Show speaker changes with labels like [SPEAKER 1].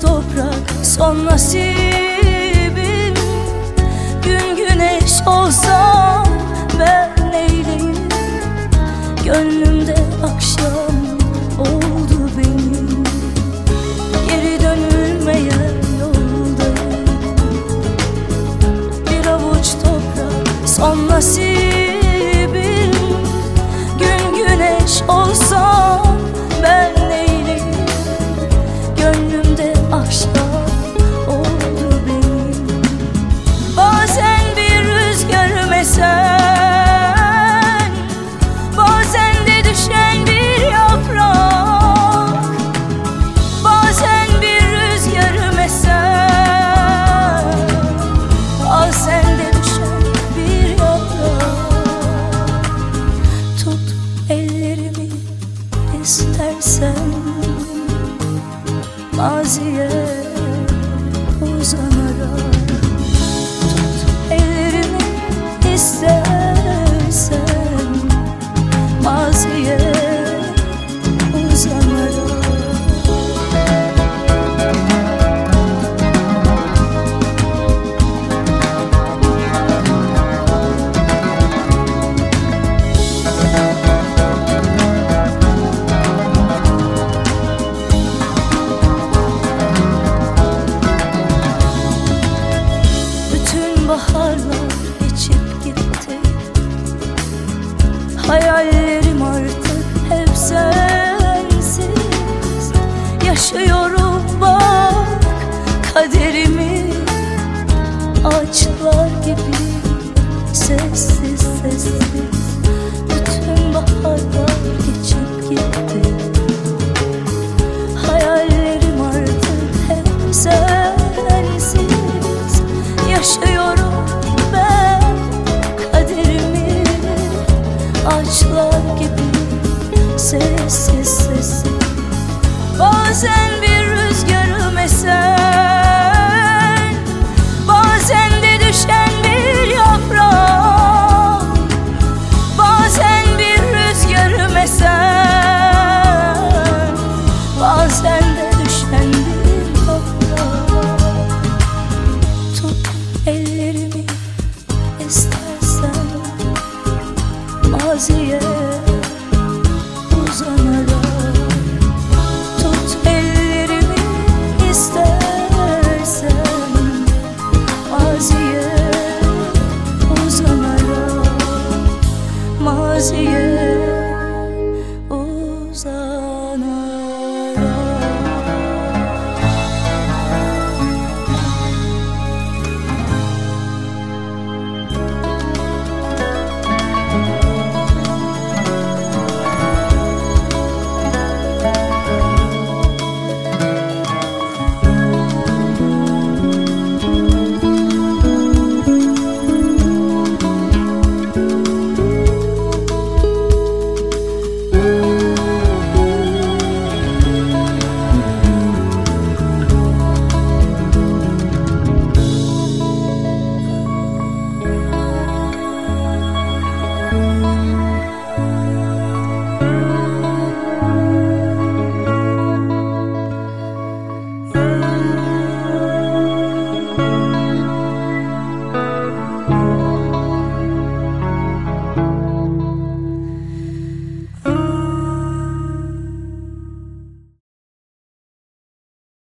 [SPEAKER 1] toprak son nasibim. Gün güneş olsam ben neyleyim? Gönlümde akşam oldu benim. Geri dönülmeyen yoldayım. Bir avuç toprak son nasibim. Gün güneş olsam ben neyleyim? Gönlümde akşam oldu benim. Bazen bir rüzgar esen, bazen de düşen bir yaprak. Bazen bir rüzgar esen, bazen de düşen bir yaprak. Tut ellerimi istersen, maziye uzanarak. Tut ellerimi istersen, maziye uzanarak. Baharlar geçip gitti, hayallerim artık hep sensiz. Yaşıyorum bak kaderimi, ağaçlar gibi sessiz sessiz. Bütün baharlar geçip gitti, hayallerim artık hep sensiz. Yaşıyorum ben kaderimi, ağaçlar gibi sessiz sessiz. Bazen bir